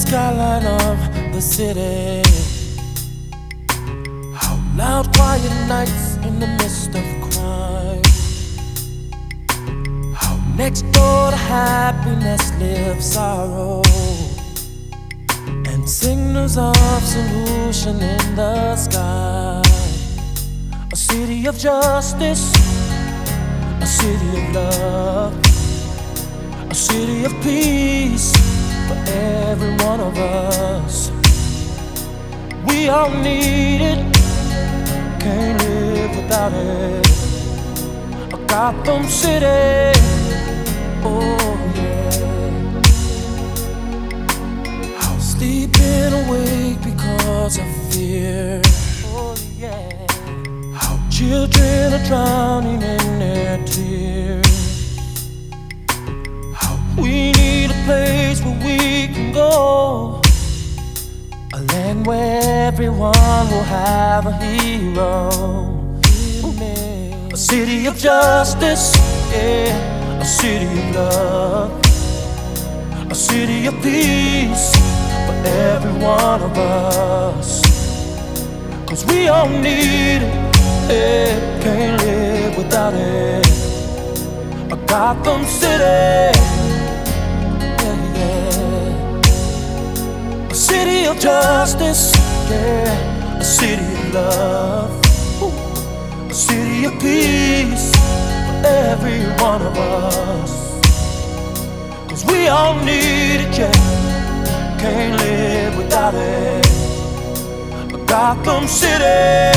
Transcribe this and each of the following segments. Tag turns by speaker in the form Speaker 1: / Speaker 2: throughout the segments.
Speaker 1: skyline of the city. How loud, quiet nights in the midst of crime. How next door to happiness lives sorrow, and signals of solution in the sky. A city of justice, a city of love, a city of peace for every one of us. We all need it, can't live without it. A Gotham City, oh yeah. How sleeping awake because of fear, oh yeah. How children are drowning in their tears. How we need a place where we can go, a land where everyone will have a hero. A city of justice, yeah. A city of love, a city of peace for every one of us. 'Cause we all need it, yeah. Can't live without it. A Gotham City, yeah, yeah. A city of justice, yeah. A city of love, a city of peace for every one of us. 'Cause we all need it, yeah. Can't live without it. A Gotham City,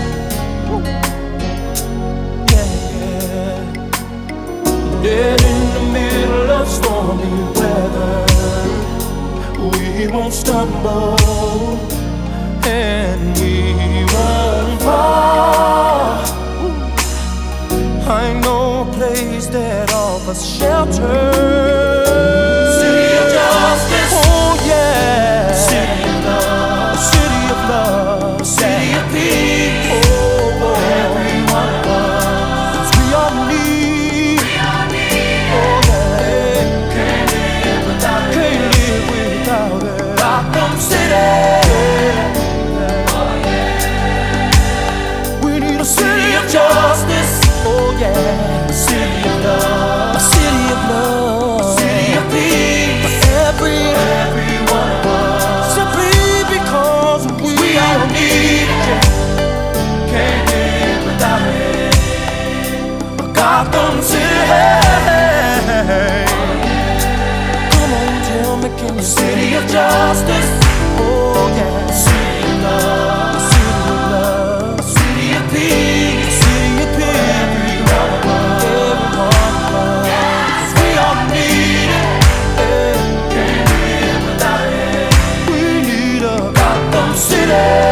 Speaker 1: yeah, yeah. Dead in the middle of stormy weather, we won't stumble and we won't fall. I know a place that offers shelter, city of justice, oh yeah. City of love, a city of love, a city of peace, oh, oh. Every one of us, 'cause we all need, oh yeah. Can't live without it, can't live without it. Gotham City, justice, oh yeah. A city of love, a city of love, a city of peace for every one of us. Simply because we all need it, yeah. Can't live without it. A Gotham City, come on, tell me, can you? A city of justice, oh yeah. A city of love, a city of love, a city of peace. City.